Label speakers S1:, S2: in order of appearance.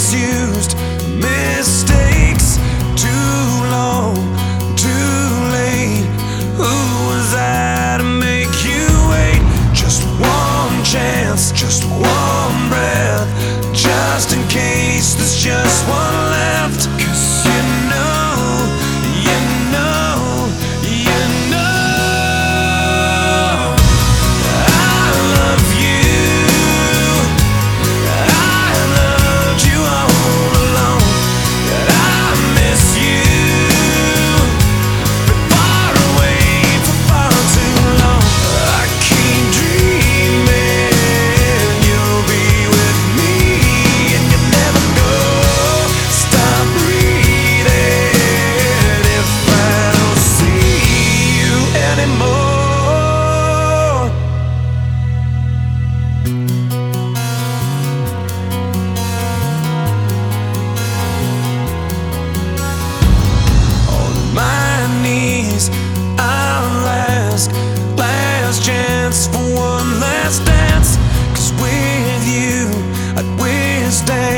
S1: misused mistakes. Too long, too late. Who was I to make you wait? Just one chance, just one breath, just in case there's just one left. 'Cause you know, you know, you know I love you. I loved you all along, that I miss you. Been far away for far too long. I keep dreaming you'll be with me, and you never know. Stop breathing if I don't see you anymore. On my knees I'll ask, last chance for one last dance. 'Cause with you I'd withstand